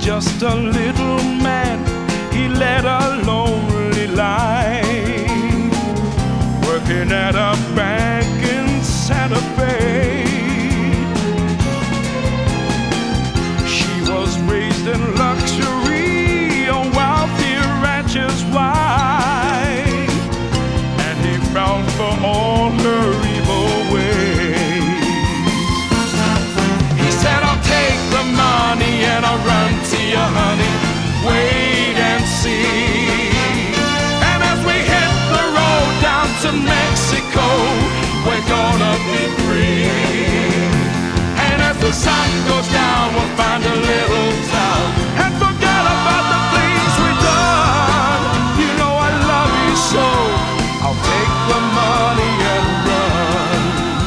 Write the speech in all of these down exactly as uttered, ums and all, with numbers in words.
just a little man, he led a lonely life, working at a bank in Santa Fe. She was raised in luxury, a wealthy rancher's wife, and he fell for all her evil ways. He said, I'll take the money and I'll run to you, honey, wait and see. And as we hit the road down to Mexico, we're gonna be free. And as the sun goes down, we'll find a little town and forget about the things we've done. You know I love you so, I'll take the money and run.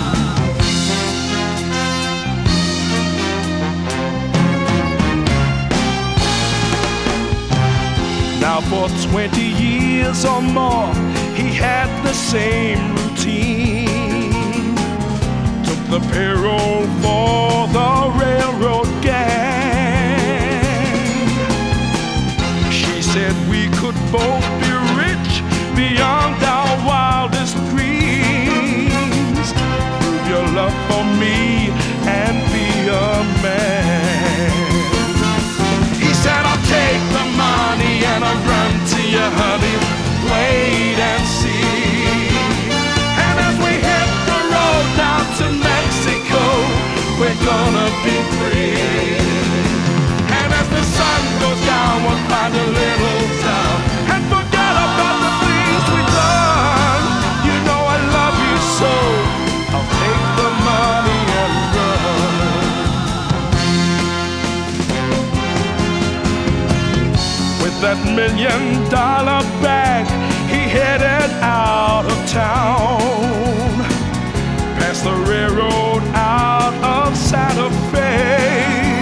Now for twenty years or more, he had the same routine. Took the payroll for the railroad gang. She said we could both be rich beyond our wildest dreams. Prove your love for me and be a man. He said, I'll take the money and I'll run to you, honey, wait and see. And as we hit the road down to Mexico, we're gonna be free. And as the sun goes down, we'll find a little town and forget about the things we've done. You know I love you so, I'll take the money and run. With that million dollar bag, he headed out of town, past the railroad out of Santa Fe.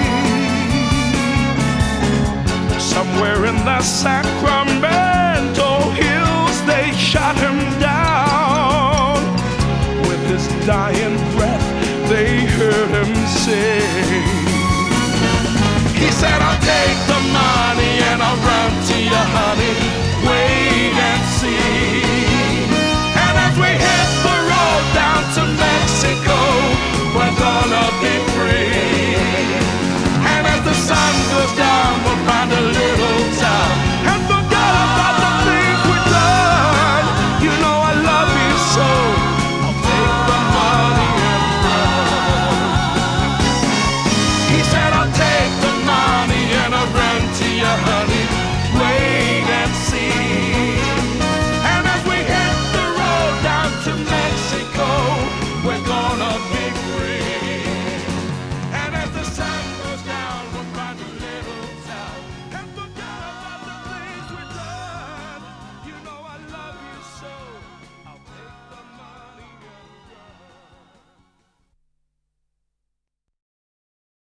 Somewhere in the Sacramento hills, they shot him down. With his dying breath, they heard him say, he said, I'll take the money